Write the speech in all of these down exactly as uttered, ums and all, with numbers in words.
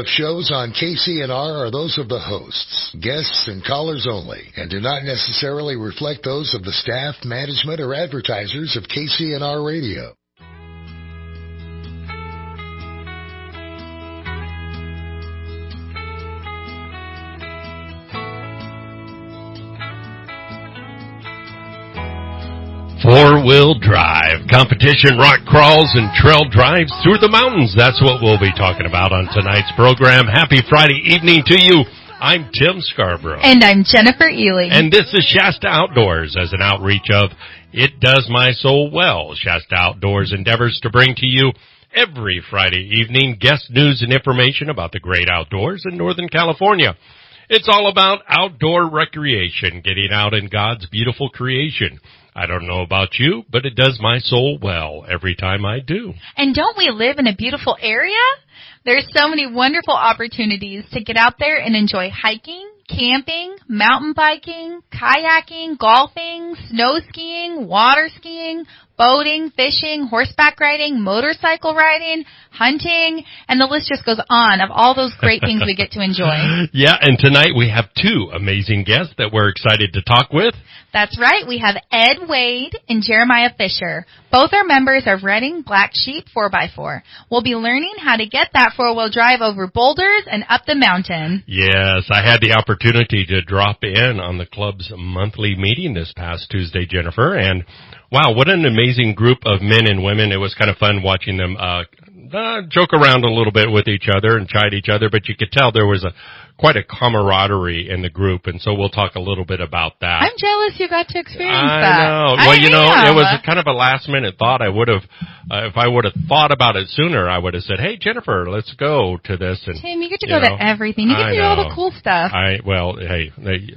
of shows on K C N R are those of the hosts, guests, and callers only, and do not necessarily reflect those of the staff, management, or advertisers of K C N R Radio. Four-wheel drive, competition rock crawls and trail drives through the mountains. That's what we'll be talking about on tonight's program. Happy Friday evening to you. I'm Tim Scarborough. And I'm Jennifer Ely. And this is Shasta Outdoors as an outreach of It Does My Soul Well. Shasta Outdoors endeavors to bring to you every Friday evening guest news and information about the great outdoors in Northern California. It's all about outdoor recreation, getting out in God's beautiful creation. I don't know about you, but it does my soul well every time I do. And don't we live in a beautiful area? There's so many wonderful opportunities to get out there and enjoy hiking, camping, mountain biking, kayaking, golfing, snow skiing, water skiing, boating, fishing, horseback riding, motorcycle riding, hunting, and the list just goes on of all those great things we get to enjoy. Yeah, and tonight we have two amazing guests that we're excited to talk with. That's right. We have Ed Wade and Jeremiah Fisher. Both are members of Redding Black Sheep four by four. We'll be learning how to get that four-wheel drive over boulders and up the mountain. Yes, I had the opportunity to drop in on the club's monthly meeting this past Tuesday, Jennifer, and wow, what an amazing group of men and women. It was kind of fun watching them uh, uh joke around a little bit with each other and chide each other, but you could tell there was a quite a camaraderie in the group, and so we'll talk a little bit about that. I'm jealous you got to experience I that. Know. I well, you know, am. it was a kind of a last-minute thought. I would have, uh, if I would have thought about it sooner, I would have said, hey, Jennifer, let's go to this. And Tim, you get to you go know, to everything. You get I to do know. all the cool stuff. I Well, hey, they,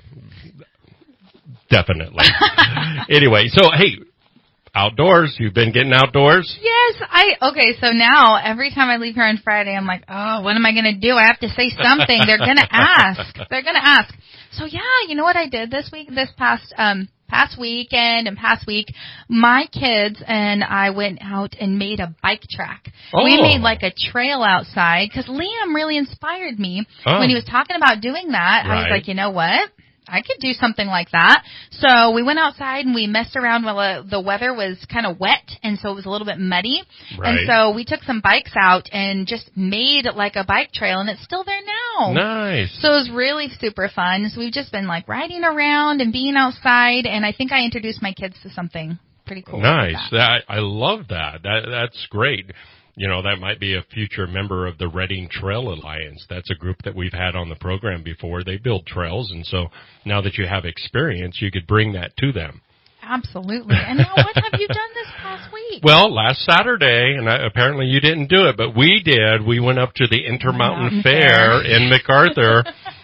definitely. Anyway, so, hey, outdoors. You've been getting outdoors? Yes, I, okay, so now every time I leave here on Friday, I'm like, oh, what am I going to do? I have to say something. They're going to ask. They're going to ask. So yeah, you know what I did this week, this past, um, past weekend and past week? My kids and I went out and made a bike track. Oh. We made like a trail outside because Liam really inspired me oh. when he was talking about doing that. Right. I was like, you know what? I could do something like that. So we went outside and we messed around while uh, the weather was kind of wet, and so it was a little bit muddy. Right. And so we took some bikes out and just made like a bike trail, and it's still there now. Nice. So it was really super fun. So we've just been like riding around and being outside, and I think I introduced my kids to something pretty cool. Nice. Like that. That, I love that. That. That's great. You know, that might be a future member of the Redding Trail Alliance. That's a group that we've had on the program before. They build trails, and so now that you have experience, you could bring that to them. Absolutely. And now what have you done this past week? Well, last Saturday, and I, apparently you didn't do it, but we did. We went up to the Intermountain Mountain Fair, Fair in MacArthur.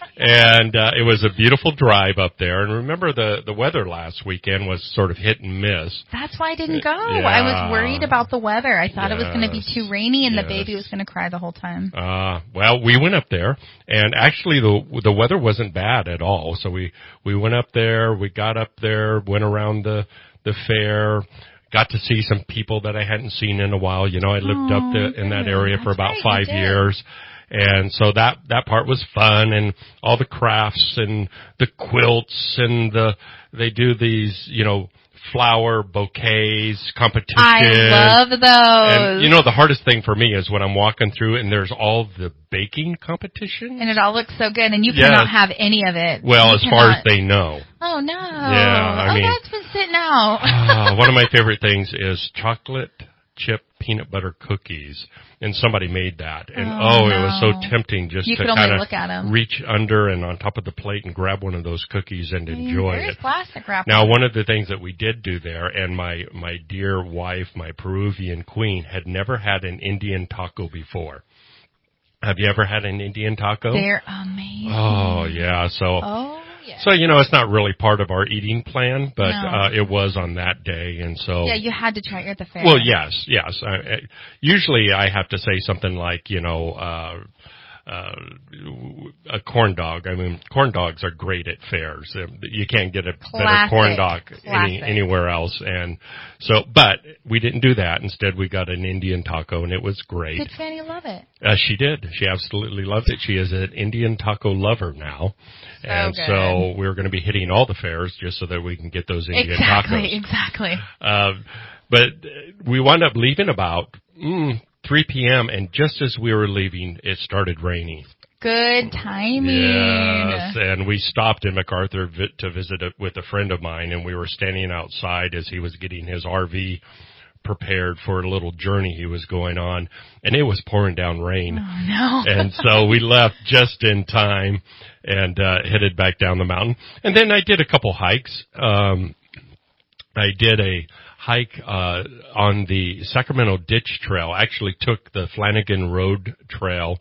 And uh, it was a beautiful drive up there. And remember, the, the weather last weekend was sort of hit and miss. That's why I didn't go. Yeah. I was worried about the weather. I thought yes. it was going to be too rainy and yes. the baby was going to cry the whole time. Uh, well, we went up there, and actually the the weather wasn't bad at all. So we, we went up there, we got up there, went around the, the fair, got to see some people that I hadn't seen in a while. You know, I lived oh, up the, in that area That's for about right, five you did. years. And so that, that part was fun, and all the crafts and the quilts and the, they do these, you know, flower bouquets competition. I love those. And you know, the hardest thing for me is when I'm walking through and there's all the baking competition. And it all looks so good, and you yes. cannot have any of it. Well, you as cannot. far as they know. Oh, no. Yeah, I oh, mean. that's been sitting out. uh, one of my favorite things is chocolate chip peanut butter cookies, and somebody made that, and oh, oh, no. it was so tempting just you to could only kind look at 'em. of reach under and on top of the plate and grab one of those cookies and enjoy There's it. plastic wrap. Now, one of the things that we did do there, and my my dear wife, my Peruvian queen, had never had an Indian taco before. Have you ever had an Indian taco? They're amazing. Oh yeah, so. Oh. Yeah. So, you know, it's not really part of our eating plan, but No. uh, it was on that day, and so... Yeah, you had to try it at the fair. Well, yes, yes. I, I, usually I have to say something like, you know, uh, uh, a corn dog. I mean, corn dogs are great at fairs. You can't get a Classic. better corn dog any, Classic. anywhere else. And so, but we didn't do that. Instead, we got an Indian taco, and it was great. Did Fanny love it? Uh, she did. She absolutely loved it. She is an Indian taco lover now. So and good. so we're going to be hitting all the fairs just so that we can get those Indian exactly, tacos. Exactly, Uh, but we wound up leaving about mm, three p.m., and just as we were leaving, it started raining. Good timing. Yes, and we stopped in MacArthur vi- to visit a, with a friend of mine, and we were standing outside as he was getting his R V prepared for a little journey he was going on, and it was pouring down rain. Oh, no. And so we left just in time and uh, headed back down the mountain. And then I did a couple hikes. Um, I did a hike uh on the Sacramento Ditch Trail. I actually took the Flanagan Road Trail,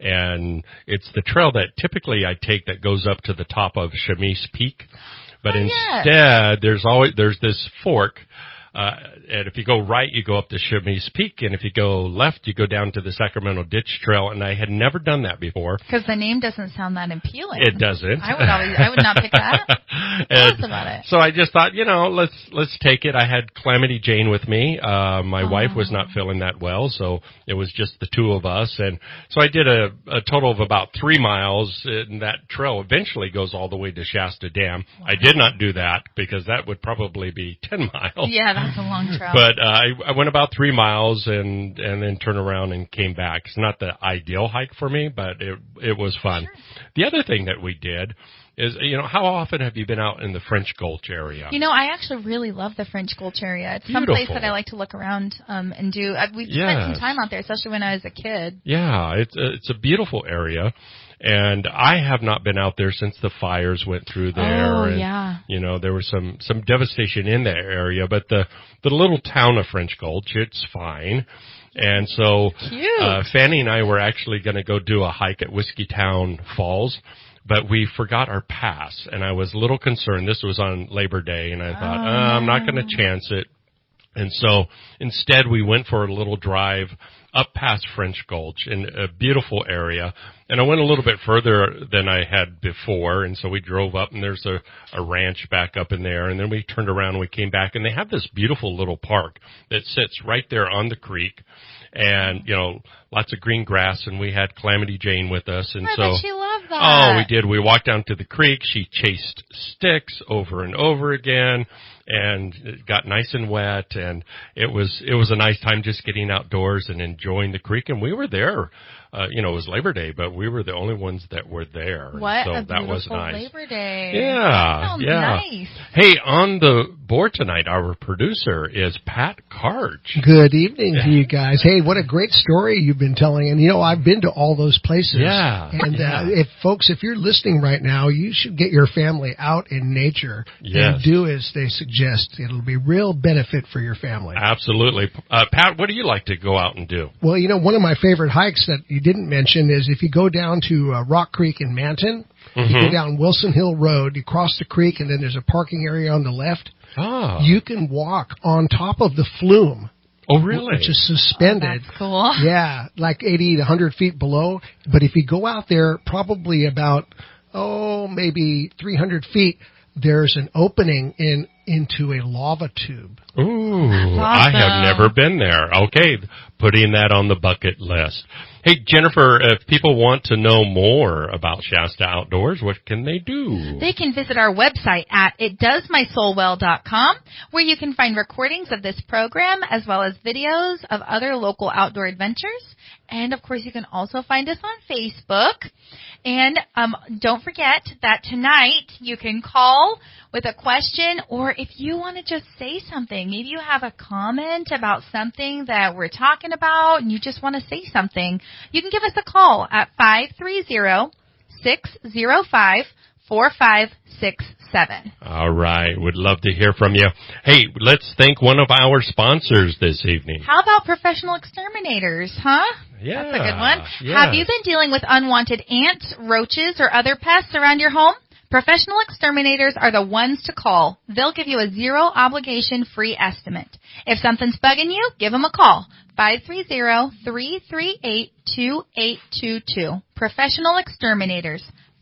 and it's the trail that typically I take that goes up to the top of Chemise Peak. But Oh, instead, yeah. there's always there's this fork. Uh, and if you go right, you go up to Chemise Peak, and if you go left, you go down to the Sacramento Ditch Trail, and I had never done that before. Because the name doesn't sound that appealing. It doesn't. I would always, I would not pick that. Tell us And about it. so I just thought, you know, let's let's take it. I had Calamity Jane with me. Uh, my Oh. wife was not feeling that well, so it was just the two of us. And so I did a, a total of about three miles, and that trail eventually goes all the way to Shasta Dam. Wow. I did not do that because that would probably be ten miles. Yeah, that's a long trail. But uh, I, I went about three miles and and then turned around and came back. It's not the ideal hike for me, but it it was fun. Sure. The other thing that we did is, you know, how often have you been out in the French Gulch area? You know, I actually really love the French Gulch area. It's some Beautiful. place that I like to look around um, and do. Uh, we spent Yes. some time out there, especially when I was a kid. Yeah, it's a, it's a beautiful area, and I have not been out there since the fires went through there. Oh, and, yeah. You know, there was some some devastation in that area, but the the little town of French Gulch, it's fine. And so Cute. uh, Fanny and I were actually going to go do a hike at Whiskeytown Falls, but we forgot our pass, and I was a little concerned. This was on Labor Day, and I thought, Oh, uh, I'm not no. going to chance it. And so instead we went for a little drive up past French Gulch in a beautiful area. And I went a little bit further than I had before. And so we drove up, and there's a, a ranch back up in there. And then we turned around and we came back, and they have this beautiful little park that sits right there on the creek. And, you know, lots of green grass, and we had Calamity Jane with us. And I so, bet she loved that. oh, we did. We walked down to the creek. She chased sticks over and over again, and it got nice and wet, and it was it was a nice time just getting outdoors and enjoying the creek. And we were there. Uh, you know, it was Labor Day, but we were the only ones that were there. What so a that was beautiful nice. Labor Day. Yeah, That sounds yeah. nice. Hey, on the board tonight, our producer is Pat Karch. Good evening to you guys. Hey, what a great story you've been telling. And, you know, I've been to all those places. Yeah. And yeah. Uh, if folks, if you're listening right now, you should get your family out in nature Yes. and do as they suggest. It'll be real benefit for your family. Absolutely. Uh, Pat, what do you like to go out and do? Well, you know, one of my favorite hikes that you didn't mention is if you go down to uh, Rock Creek in Manton, Mm-hmm. you go down Wilson Hill Road, you cross the creek, and then there's a parking area on the left. Ah. You can walk on top of the flume. Oh, really? Which is suspended. That's cool. Yeah, like eighty to one hundred feet below. But if you go out there, probably about, oh, maybe three hundred feet, there's an opening in into a lava tube. Ooh, That's I have awesome. never been there. Okay, putting that on the bucket list. Hey, Jennifer, if people want to know more about Shasta Outdoors, what can they do? They can visit our website at it does my soul well dot com, where you can find recordings of this program as well as videos of other local outdoor adventures. And, of course, you can also find us on Facebook. And um, don't forget that tonight you can call with a question, or if you want to just say something, maybe you have a comment about something that we're talking about and you just want to say something, you can give us a call at five three zero, six zero five, four five six seven. All right, would love to hear from you. Hey, let's thank one of our sponsors this evening. How about Professional Exterminators, huh? Yeah, That's a good one. yes. Have you been dealing with unwanted ants, roaches, or other pests around your home? Professional Exterminators are the ones to call. They'll give you a zero obligation free estimate. If something's bugging you, give them a call. five three zero, three three eight, two eight two two. Professional Exterminators.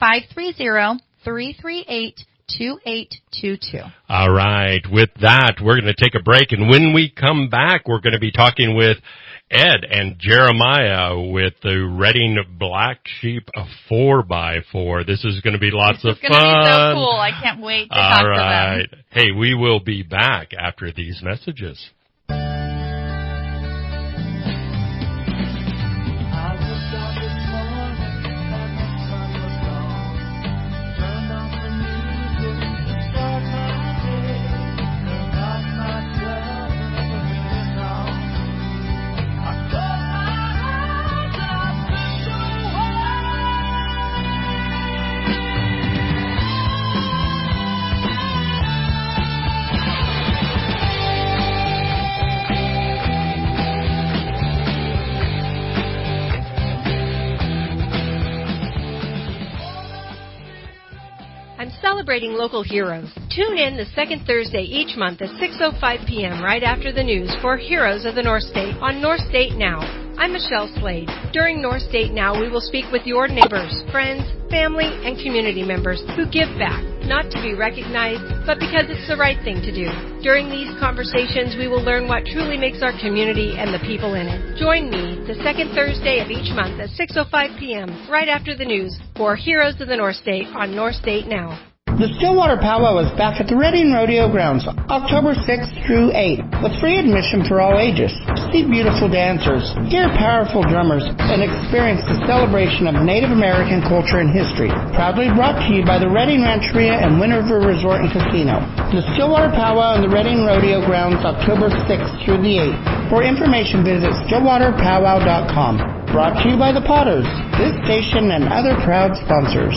five three zero, three three eight, two eight two two. All right. With that, we're going to take a break. And when we come back, we're going to be talking with Ed and Jeremiah with the Redding Black Sheep four by four. This is going to be lots this of fun. It's going to be so cool. I can't wait to All talk right. to them. Hey, we will be back after these messages. Celebrating local heroes. Tune in the second Thursday each month at six oh five p.m. right after the news for Heroes of the North State on North State Now. I'm Michelle Slade. During North State Now, we will speak with your neighbors, friends, family, and community members who give back, not to be recognized, but because it's the right thing to do. During these conversations, we will learn what truly makes our community and the people in it. Join me the second Thursday of each month at six oh five p.m. right after the news for Heroes of the North State on North State Now. The Stillwater Powwow is back at the Redding Rodeo Grounds, October sixth through eighth, with free admission for all ages. See beautiful dancers, hear powerful drummers, and experience the celebration of Native American culture and history. Proudly brought to you by the Redding Rancheria and Wind River Resort and Casino. The Stillwater Powwow and the Redding Rodeo Grounds, October sixth through the eighth. For information, visit stillwater powwow dot com. Brought to you by the Potters, this station, and other proud sponsors.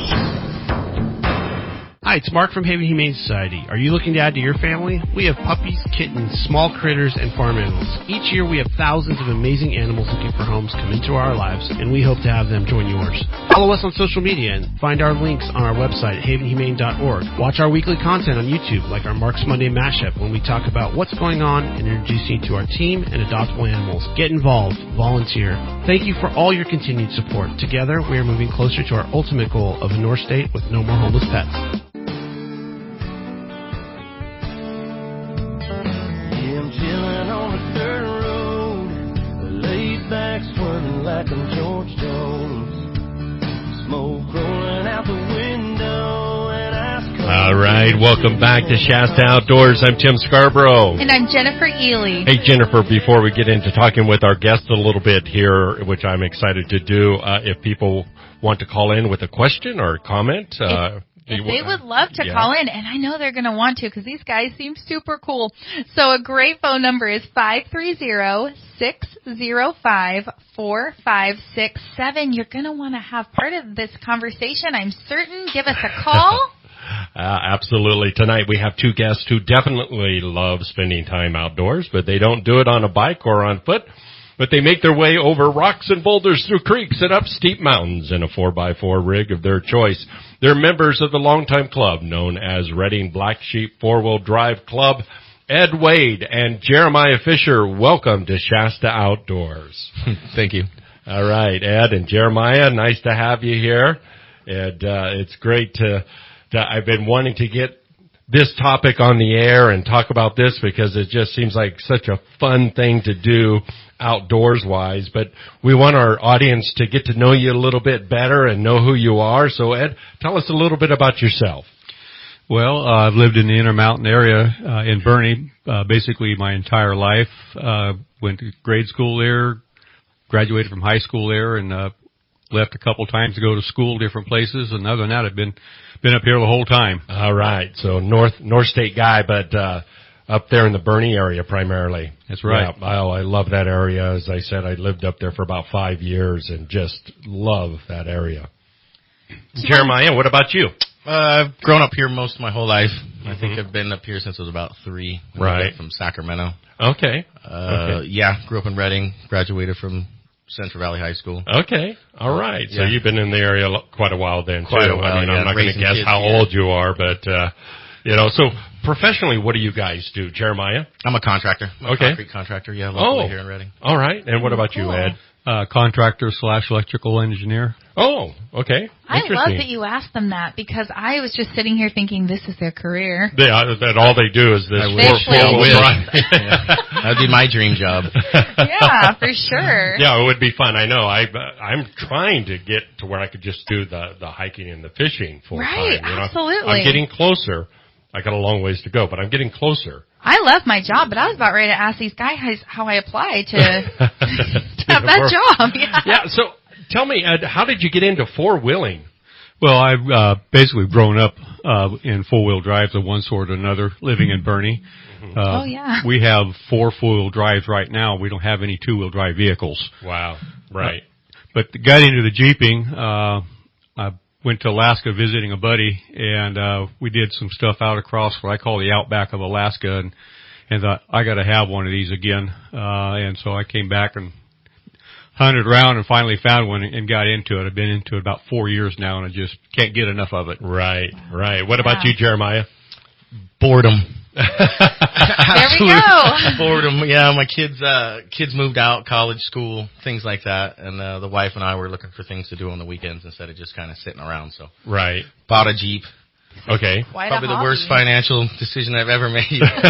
Hi, it's Mark from Haven Humane Society. Are you looking to add to your family? We have puppies, kittens, small critters, and farm animals. Each year we have thousands of amazing animals looking for homes come into our lives, and we hope to have them join yours. Follow us on social media and find our links on our website, haven humane dot org. Watch our weekly content on YouTube, like our Mark's Monday Mashup, when we talk about what's going on and introduce you to our team and adoptable animals. Get involved. Volunteer. Thank you for all your continued support. Together, we are moving closer to our ultimate goal of a North State with no more homeless pets. Like I'm George Jones, smoke rolling out the window, and I. All right, welcome back to Shasta Outdoors. I'm Tim Scarborough. And I'm Jennifer Ely. Hey, Jennifer, before we get into talking with our guest a little bit here, which I'm excited to do, uh, if people want to call in with a question or a comment, uh, If they would love to yeah. call in, and I know they're going to want to because these guys seem super cool. So a great phone number is five three zero, six zero five, four five six seven. You're going to want to have part of this conversation, I'm certain. Give us a call. uh, absolutely. Tonight we have two guests who definitely love spending time outdoors, but they don't do it on a bike or on foot. But they make their way over rocks and boulders, through creeks and up steep mountains in a four by four rig of their choice. They're members of the longtime club known as Redding Black Sheep Four-Wheel Drive Club. Ed Wade and Jeremiah Fisher, welcome to Shasta Outdoors. Thank you. All right, Ed and Jeremiah, nice to have you here. And uh, it's great to, to, I've been wanting to get this topic on the air and talk about this because it just seems like such a fun thing to do outdoors-wise, but we want our audience to get to know you a little bit better and know who you are. So, Ed, tell us a little bit about yourself. Well, uh, I've lived in the Intermountain area uh, in Boerne uh, basically my entire life. Uh, went to grade school there, graduated from high school there, and uh, left a couple times to go to school different places. And other than that, I've been been up here the whole time. All right, so North North State guy, but uh up there in the Boerne area primarily. That's right. Yeah, oh, I love that area. As I said, I lived up there for about five years and just love that area. Jeremiah, what about you? Uh, I've grown up here most of my whole life. Mm-hmm. I think I've been up here since I was about three. Right. From Sacramento. Okay. Uh, okay. Yeah, grew up in Redding, graduated from Central Valley High School. Okay. All right. So yeah. You've been in the area quite a while then, quite too. A while, I mean, yeah, I'm not going to guess how here. old you are, but, uh, you know, so professionally, what do you guys do, Jeremiah? I'm a contractor. I'm okay. a concrete contractor, yeah, locally oh. here in Redding. All right. And what about you, Ed? Uh, contractor slash electrical engineer. Oh, okay. I love that you asked them that because I was just sitting here thinking this is their career. They, uh, that all they do is this four-wheel drive. That would be my dream job. Yeah, for sure. Yeah, it would be fun. I know. I, uh, I'm trying to get to where I could just do the, the hiking and the fishing full right, time. You know? Absolutely. I'm getting closer. I got a long ways to go, but I'm getting closer. I love my job, but I was about ready to ask these guys how I apply to, to have that job. Yeah. yeah, so tell me, Ed, how did you get into four-wheeling? Well, I've uh, basically grown up uh, in four-wheel drives of one sort or another, living in Bernie. Mm-hmm. Uh, oh, yeah. We have four four-wheel drives right now. We don't have any two-wheel drive vehicles. Wow, right. Uh, but got into the Jeeping. Uh, I went to Alaska visiting a buddy, and uh, we did some stuff out across what I call the outback of Alaska, and, and thought, I got to have one of these again. Uh, and so I came back and hunted around and finally found one and got into it. I've been into it about four years now, and I just can't get enough of it. Right, right. What about you, Jeremiah? Boredom. There we go. Boredom. Yeah, my kids, uh, kids moved out, college, school, things like that, and uh, the wife and I were looking for things to do on the weekends instead of just kind of sitting around. So, right. Bought a Jeep. Okay. Quite Probably a the hobby. worst financial decision I've ever made.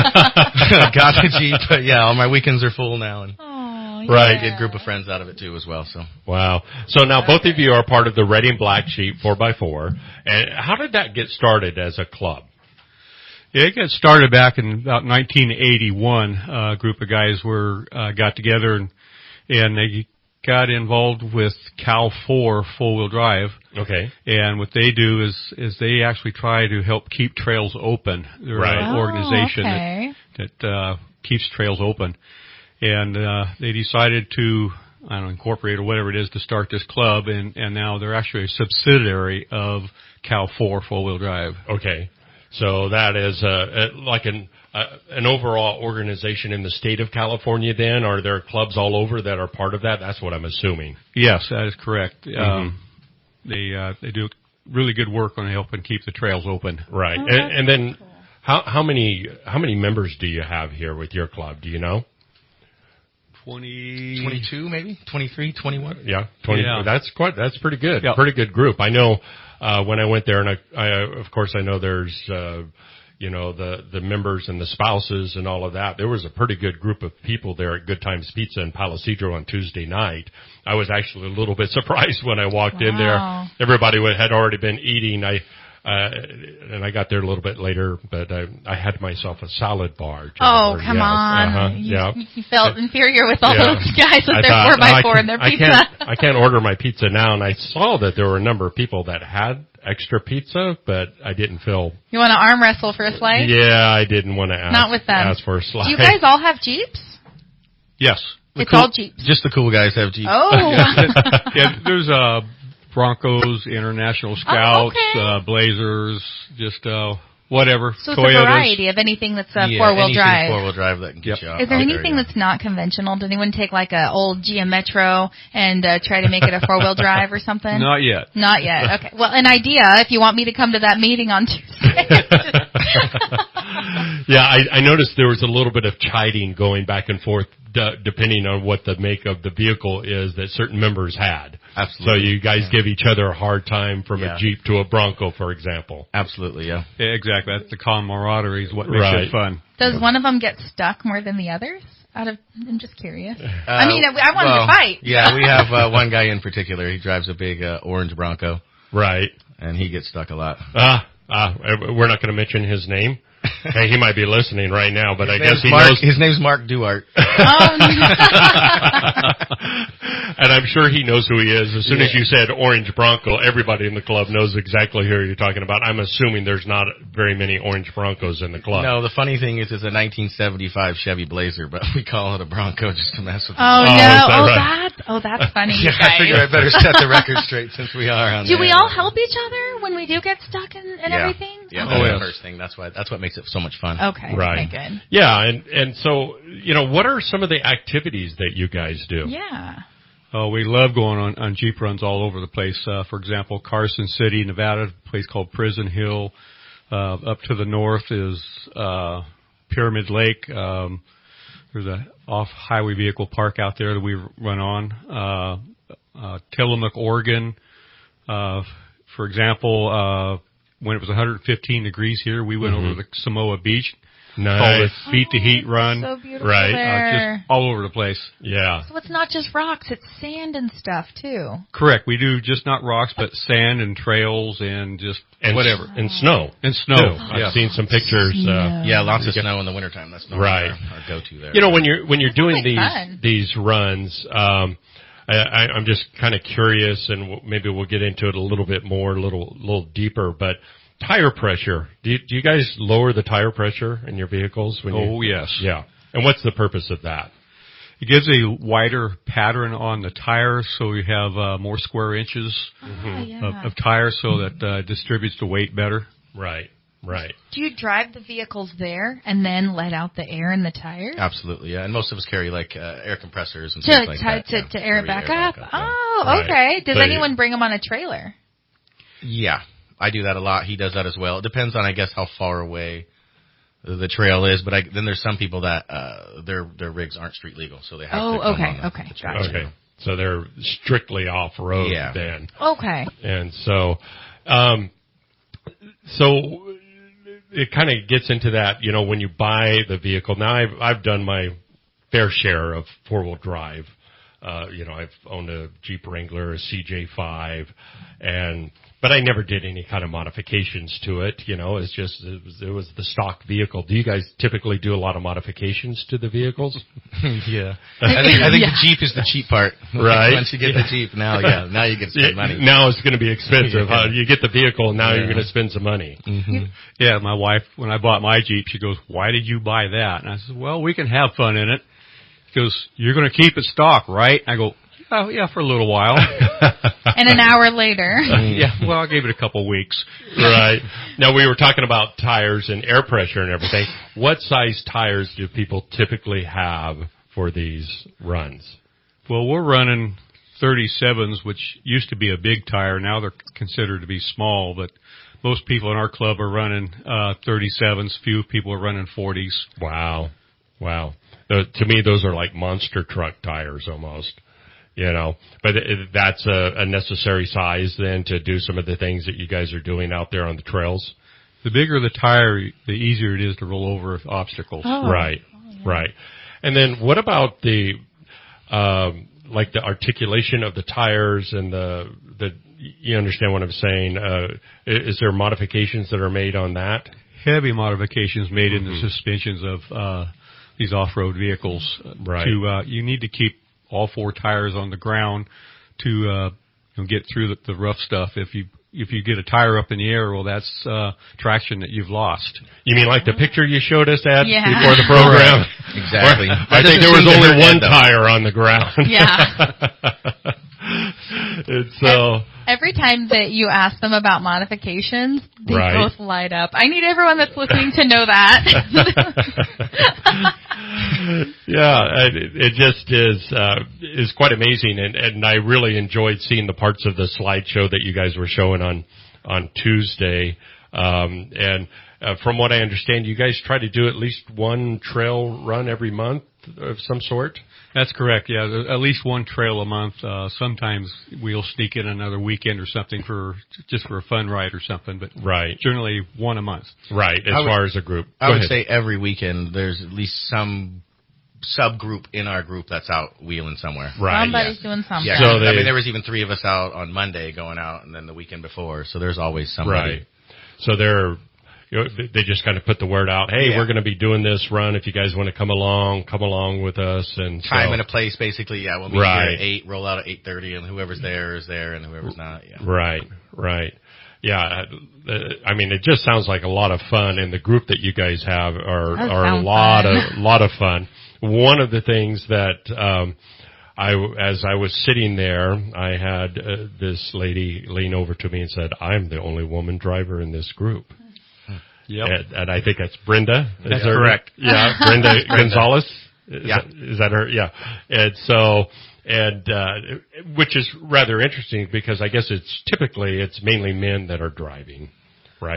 Got the Jeep, but yeah, all my weekends are full now, and oh, yeah. right, a good group of friends out of it too as well. So, wow. So now both of you are part of the Red and Black Sheep four by four, and how did that get started as a club? Yeah, it got started back in about nineteen eighty-one. Uh, a group of guys were uh, got together and and they got involved with Cal four four-wheel drive. Okay. And what they do is is they actually try to help keep trails open. They're right. an oh, organization okay. that that uh, keeps trails open, and uh, they decided to I don't know incorporate or whatever it is to start this club, and and now they're actually a subsidiary of Cal four four-wheel drive. Okay. So that is uh, like an uh, an overall organization in the state of California then? Are there clubs all over that are part of that? That's what I'm assuming. Yes, that is correct. Mm-hmm. Um, they uh, they do really good work on helping keep the trails open. Right. Oh, and, and then cool. how how many how many members do you have here with your club? Do you know? Twenty twenty-two maybe? twenty-three, twenty-one? Yeah, twenty. Yeah. That's quite. That's pretty good. Yeah. Pretty good group. I know uh, when I went there, and I, I of course I know there's uh, you know the the members and the spouses and all of that. There was a pretty good group of people there at Good Times Pizza in Palo Cedro on Tuesday night. I was actually a little bit surprised when I walked wow. in there. Everybody had already been eating. I. Uh, and I got there a little bit later, but I, I had myself a salad bar. Oh, come yes. on. Uh-huh. You, yeah. you felt inferior with all yeah. those guys with I their thought, four by no, four and their I pizza. Can't, I can't order my pizza now, and I saw that there were a number of people that had extra pizza, but I didn't feel... You want to arm wrestle for a slice? Yeah, I didn't want to ask, Not with them. ask for a slice. Do you guys all have Jeeps? Yes. It's cool, all Jeeps. Just the cool guys have Jeeps. Oh. Yeah, there's uh, Broncos, International Scouts, oh, okay. uh, Blazers, just uh, whatever. So it's Toyotas. a variety of anything that's a yeah, four-wheel anything drive. four-wheel drive that can get Yep. you out. Is there out anything there, that's not conventional? Did anyone take like a old Gia Metro and uh, try to make it a four-wheel drive or something? Not yet. Not yet. Okay. Well, an idea if you want me to come to that meeting on Tuesday. Yeah, I, I noticed there was a little bit of chiding going back and forth d- depending on what the make of the vehicle is that certain members had. Absolutely. So you guys yeah. give each other a hard time from Yeah. a Jeep to a Bronco, for example. Absolutely, yeah. Yeah, exactly. That's the camaraderie is what makes Right. it fun. Does one of them get stuck more than the others? Out of, I'm just curious. Uh, I mean, I wanted well, to fight. Yeah, we have uh, one guy in particular. He drives a big uh, orange Bronco, Right. and he gets stuck a lot. Ah, ah, we're not going to mention his name. Hey, he might be listening right now, but His I guess name's he Mark, knows. His name's Mark Duart. Oh, no. And I'm sure he knows who he is. As soon Yeah. as you said orange Bronco, everybody in the club knows exactly who you're talking about. I'm assuming there's not very many orange Broncos in the club. No, the funny thing is it's a nineteen seventy-five Chevy Blazer, but we call it a Bronco just to mess with Oh, it. no. is that Oh, right? that, oh, that's funny, Yeah, you guys. I figured I better set the record straight since we are on Do there. we all help each other when we do get stuck and, and yeah. everything? Yeah, Okay. that's Oh, the yes. first thing. That's why. That's what makes it so much fun. Okay. Right. Okay, good. Yeah, and, and so, you know, what are some of the activities that you guys do? Yeah. Oh, we love going on, on Jeep runs all over the place. Uh, for example, Carson City, Nevada, a place called Prison Hill. Uh, up to the north is uh, Pyramid Lake. Um, there's a off-highway vehicle park out there that we run on. Uh, uh, Tillamook, Oregon. Uh, for example, uh, when it was one hundred fifteen degrees here, we went Mm-hmm. over to Samoa Beach. Nice. Called it Beat the Heat Oh, Run. So beautiful Right. there. Uh, just all over the place. Yeah. So it's not just rocks; it's sand and stuff too. Correct. We do just not rocks, but sand and trails and just And whatever. And snow. And snow. Too. Yeah. I've seen some pictures. Uh, Yeah, lots of snow in the wintertime. That's normally Right. our, our go-to there. You know, when you're when you're doing quite these fun. these runs, um, I, I, I'm just kind of curious, and w- maybe we'll get into it a little bit more, a little little deeper. But tire pressure. Do you, do you guys lower the tire pressure in your vehicles? When Oh, you, yes. Yeah. And what's the purpose of that? It gives a wider pattern on the tires, so you have uh, more square inches Oh, yeah. of, of tire, so that uh, distributes the weight better. Right. Right. Do you drive the vehicles there and then let out the air in the tires? Absolutely, yeah. And most of us carry like uh, air compressors and To things like to that. to, yeah. to air it Carry back air up. yeah. Oh, Right. okay. Does So you- anyone bring them on a trailer? Yeah, I do that a lot. He does that as well. It depends on, I guess, how far away the trail is. But I, then there's some people that uh, their their rigs aren't street legal, so they have Oh, to come okay, on the, okay, the trail. gotcha. Okay. So they're strictly off road Yeah. then. Okay. And so, um, so it kind of gets into that, you know, when you buy the vehicle. Now I've, I've done my fair share of four wheel drive. Uh, you know, I've owned a Jeep Wrangler, a C J five, and, but I never did any kind of modifications to it. You know, it's just, it was, it was the stock vehicle. Do you guys typically do a lot of modifications to the vehicles? yeah. I think I think Yeah. the Jeep is the cheap part. Right. Once you get the Jeep, now yeah, now you get to spend money. Now it's going to be expensive. Yeah. Huh? You get the vehicle, and now Yeah. you're going to spend some money. Mm-hmm. Yeah, my wife, when I bought my Jeep, she goes, "Why did you buy that?" And I said, "Well, we can have fun in it." She goes, "You're going to keep it stock, right?" I go, "Oh, yeah, for a little while." And an hour later. Yeah, well, I gave it a couple weeks. Right. Now, we were talking about tires and air pressure and everything. What size tires do people typically have for these runs? Well, we're running thirty-sevens, which used to be a big tire. Now they're considered to be small, but most people in our club are running uh thirty-sevens. Few people are running forties. Wow. Wow. Uh, to me, those are like monster truck tires almost. You know, but it, that's a, a necessary size then to do some of the things that you guys are doing out there on the trails. The bigger the tire, the easier it is to roll over obstacles. Oh. Right. Right. And then what about the, um, like the articulation of the tires and the, the, you understand what I'm saying? Uh, is there modifications that are made on that? Heavy modifications made in the Mm-hmm. suspensions of uh these off-road vehicles. Right. To uh, you need to keep all four tires on the ground to uh, you know, get through the, the rough stuff. If you if you get a tire up in the air, well, that's uh, traction that you've lost. You mean like the picture you showed us at Yeah. before the program? Exactly. I That think there doesn't was seem to only hurt one though. tire on the ground. Yeah. It's so Every time that you ask them about modifications, they Right. both light up. I need everyone that's listening to know that. yeah, it, it just is uh, is quite amazing, and, and I really enjoyed seeing the parts of the slideshow that you guys were showing on on Tuesday. Um, and uh, from what I understand, you guys try to do at least one trail run every month of some sort. That's correct. Yeah, there- at least one trail a month. Uh, sometimes we'll sneak in another weekend or something for just for a fun ride or something, but Right, generally one a month. right. As I would- far as a group, I Go would ahead. say every weekend there's at least some subgroup in our group that's out wheeling somewhere. right. Somebody's doing something. Yeah, So I they- mean there was even three of us out on Monday going out, and then the weekend before. So there's always somebody. Right. So they're, you know, they just kind of put the word out, hey, Yeah. we're going to be doing this run. If you guys want to come along, come along with us. And so, Time and a place, basically. Yeah, we'll be Right. here at eight, roll out at eight thirty, and whoever's there is there, and whoever's not. Yeah. Right, right. Yeah, uh, I mean, it just sounds like a lot of fun, and the group that you guys have are That are a sounds lot fun. of lot of fun. One of the things that um, I, as I was sitting there, I had uh, this lady lean over to me and said, "I'm the only woman driver in this group." Yep. And, and I think that's Brenda. Is That's that right? correct. Yeah, Brenda Gonzalez. Is Yeah. that, is that her? Yeah. And so, and uh, which is rather interesting because I guess it's typically it's mainly men that are driving, right?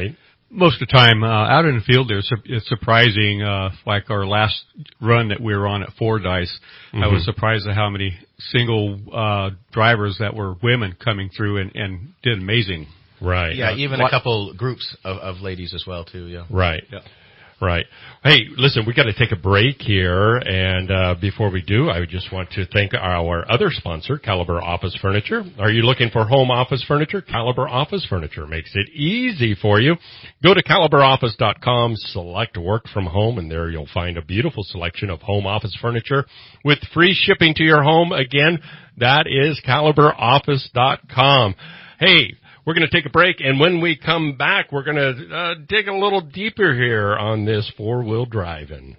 Most of the time, uh, out in the field, there's it's surprising. Uh, like our last run that we were on at Fordyce, mm-hmm. I was surprised at how many single uh, drivers that were women coming through and, and did amazing. Right. Yeah, uh, even what, a couple groups of, of ladies as well too. Yeah. Right. Yeah. Right. Hey, listen, we got to take a break here, and uh, before we do, I just want to thank our other sponsor, Caliber Office Furniture. Are you looking for home office furniture? Caliber Office Furniture makes it easy for you. Go to caliber office dot com, select work from home, and there you'll find a beautiful selection of home office furniture with free shipping to your home. Again, that is caliber office dot com. Hey, we're going to take a break, and when we come back, we're going to uh, dig a little deeper here on this four-wheel driving.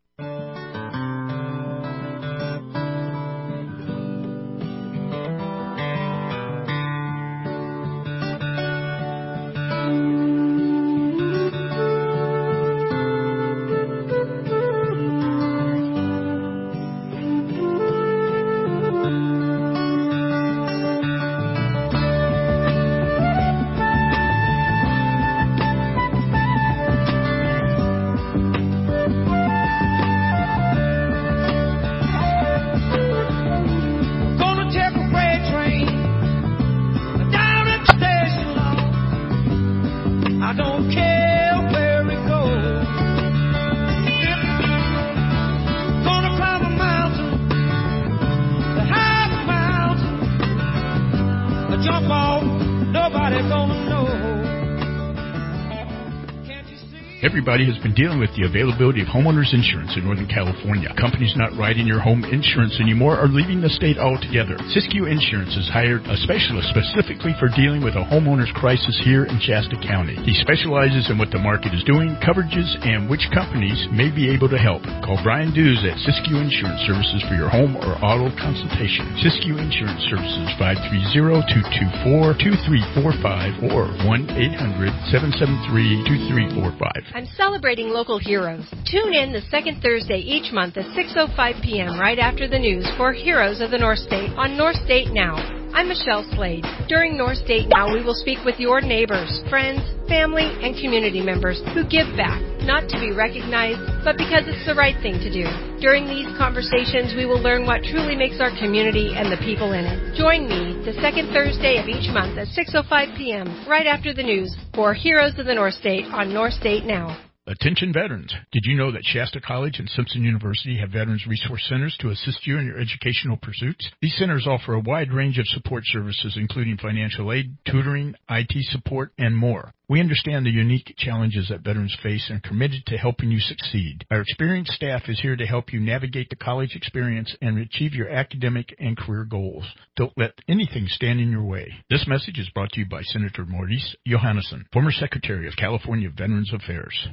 Everybody has been dealing with the availability of homeowners insurance in Northern California. Companies not writing your home insurance anymore are leaving the state altogether. Siskiyou Insurance has hired a specialist specifically for dealing with a homeowner's crisis here in Shasta County. He specializes in what the market is doing, coverages, and which companies may be able to help. Call Brian Dews at Siskiyou Insurance Services for your home or auto consultation. Siskiyou Insurance Services, five three zero, two two four, two three four five or one eight hundred, seven seven three, two three four five. I'm celebrating local heroes. Tune in the second Thursday each month at six oh five p.m. right after the news for Heroes of the North State on North State Now. I'm Michelle Slade. During North State Now, we will speak with your neighbors, friends, family, and community members who give back, not to be recognized, but because it's the right thing to do. During these conversations, we will learn what truly makes our community and the people in it. Join me the second Thursday of each month at six oh five p.m. right after the news for Heroes of the North State on North State Now. Attention veterans. Did you know that Shasta College and Simpson University have Veterans Resource Centers to assist you in your educational pursuits? These centers offer a wide range of support services, including financial aid, tutoring, I T support, and more. We understand the unique challenges that veterans face and are committed to helping you succeed. Our experienced staff is here to help you navigate the college experience and achieve your academic and career goals. Don't let anything stand in your way. This message is brought to you by Senator Maurice Johannesson, former Secretary of California Veterans Affairs.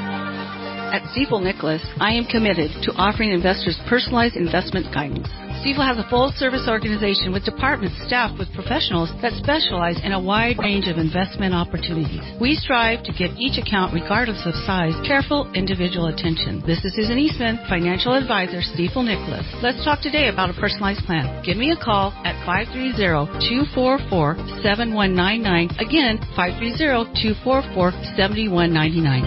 At Stifel Nicholas, I am committed to offering investors personalized investment guidance. Stifel has a full-service organization with departments staffed with professionals that specialize in a wide range of investment opportunities. We strive to give each account, regardless of size, careful individual attention. This is Susan Eastman, Financial Advisor, Stifel Nicholas. Let's talk today about a personalized plan. Give me a call at five three zero, two four four, seven one nine nine. Again, five three zero, two four four, seven one nine nine.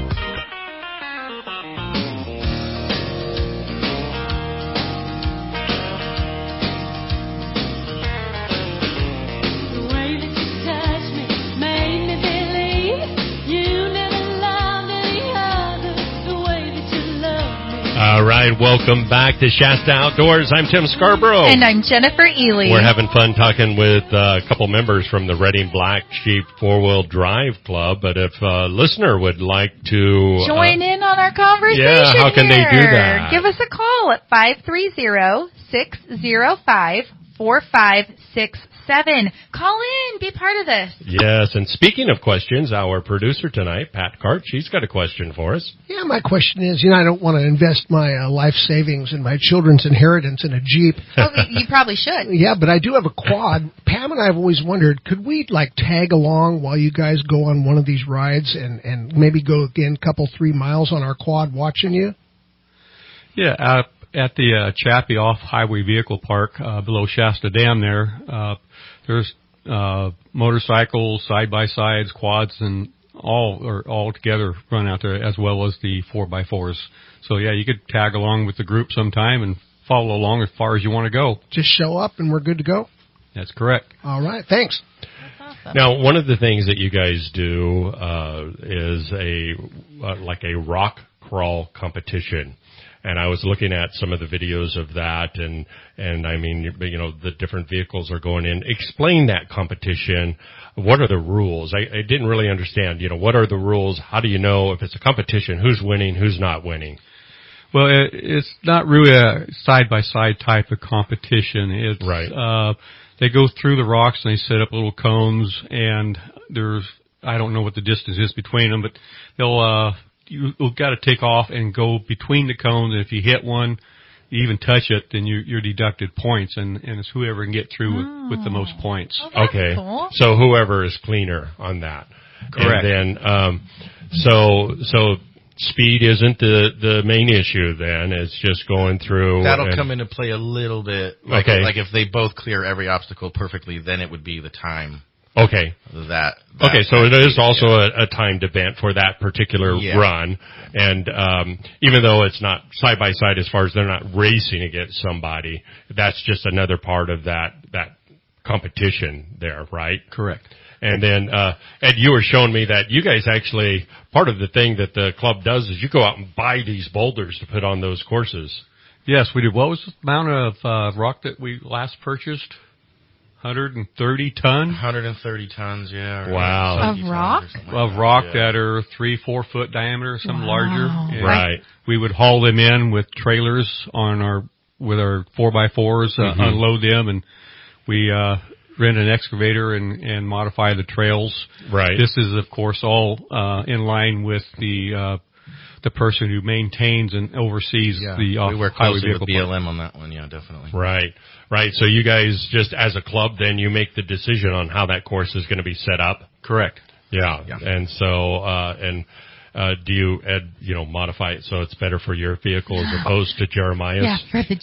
All right, welcome back to Shasta Outdoors. I'm Tim Scarborough. And I'm Jennifer Ely. We're having fun talking with uh, a couple members from the Redding Black Sheep Four-Wheel Drive Club. But if a listener would like to join uh, in on our conversation, yeah, how can here. they do that? Give us a call at five three zero, six zero five, four five six seven. Call in. Be part of this. Yes, and speaking of questions, our producer tonight, Pat Cart, she's got a question for us. Yeah, my question is, you know, I don't want to invest my uh, life savings and my children's inheritance in a Jeep. Oh, you probably should. Yeah, but I do have a quad. Pam and I have always wondered, could we, like, tag along while you guys go on one of these rides and, and maybe go again a couple, three miles on our quad watching you? Yeah, uh, at the uh, Chappie Off-Highway Vehicle Park uh, below Shasta Dam there, uh, there's uh, motorcycles, side-by-sides, quads, and all or all together run out there, as well as the four by fours. So yeah, you could tag along with the group sometime and follow along as far as you want to go. Just show up and we're good to go. That's correct. All right, thanks. That's awesome. Now, one of the things that you guys do uh, is a uh, like a rock crawl competition. And I was looking at some of the videos of that, and, and I mean, you know, the different vehicles are going in. Explain that competition. What are the rules? I, I didn't really understand, you know, what are the rules? How do you know if it's a competition, who's winning, who's not winning? Well, it, it's not really a side-by-side type of competition. It's, right. uh, they go through the rocks and they set up little cones, and there's, I don't know what the distance is between them, but they'll, uh, You, you've got to take off and go between the cones, and if you hit one, you even touch it, then you, you're deducted points, and, and it's whoever can get through oh. with, with the most points. Oh, okay, cool. So whoever is cleaner on that. Correct. And then, um, so so speed isn't the the main issue. Then it's just going through. That'll and, come into play a little bit. Like, okay. Like if they both clear every obstacle perfectly, then it would be the time. Okay. That, that okay, so it is also yeah. a, a timed event for that particular yeah. run, and um, even though it's not side by side as far as they're not racing against somebody, that's just another part of that that competition there, right? Correct. And then, uh, Ed, you were showing me that you guys actually, part of the thing that the club does is you go out and buy these boulders to put on those courses. Yes, we did. What was the amount of uh, rock that we last purchased? one hundred thirty ton? one hundred thirty tons, yeah. Wow. Of rock? Like of that, rock yeah. that are three, four foot diameter, some Wow. larger. And Right. we would haul them in with trailers on our, with our four by fours, uh, Mm-hmm. unload them, and we, uh, rent an excavator and, and modify the trails. Right. This is, of course, all, uh, in line with the, uh, the person who maintains and oversees Yeah. the off we work highway closely vehicle with B L M on that one, yeah, definitely. Right, right. So you guys just as a club, then you make the decision on how that course is going to be set up. Correct. Yeah, Yeah. and so uh, and uh, do you Ed, you know, modify it so it's better for your vehicle as opposed to Jeremiah's? Yeah, for the